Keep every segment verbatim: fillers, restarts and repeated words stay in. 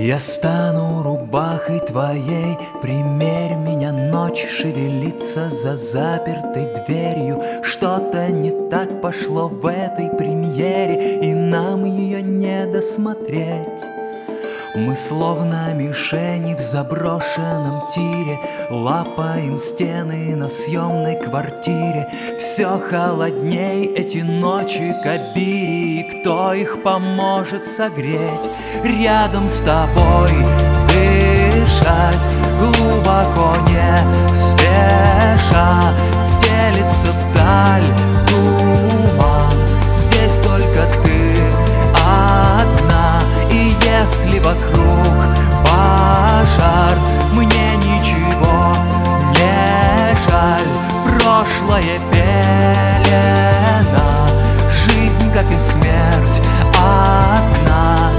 Я стану рубахой твоей, примерь меня, ночь шевелится за запертой дверью. Что-то не так пошло в этой премьере, и нам ее не досмотреть. Мы словно мишени в заброшенном тире, лапаем стены на съемной квартире. Все холодней эти ночи Кабири, и кто их поможет согреть? Рядом с тобой дышать глубоко не спеша, стелится вдаль туман. Здесь только ты одна, и если вокруг пожар, мне ничего не жаль. Прошлое пелена, жизнь, как и смерть, одна.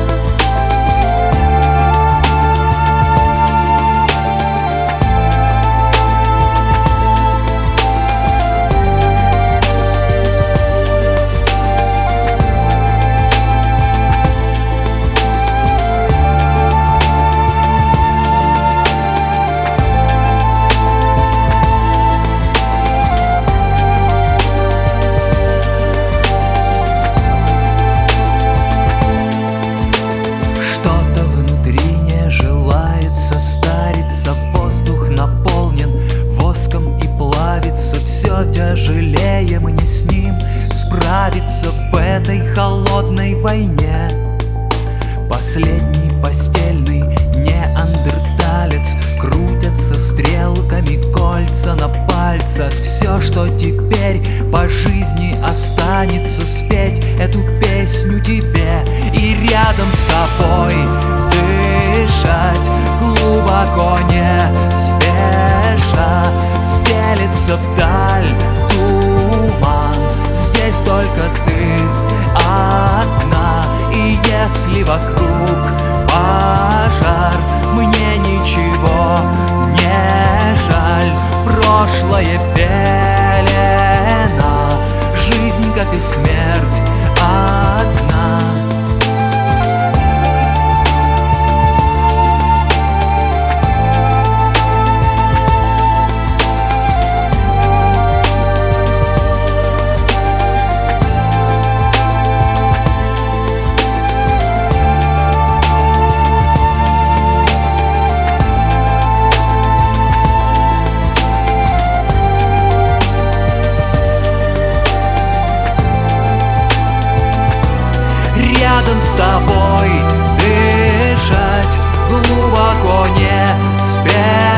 Тяжелее мне с ним справиться в этой холодной войне. Последний постельный неандерталец, крутятся стрелками кольца на пальцах. Все, что теперь по жизни останется, спеть эту песню тебе и рядом с тобой дышать глубоко не спеша. Стелится вдаль туман, здесь только ты одна, и если вокруг пожар, мне ничего не жаль. Прошлое пелена, жизнь, как и смерть, одна. Рядом с тобой дышать глубоко не спеша.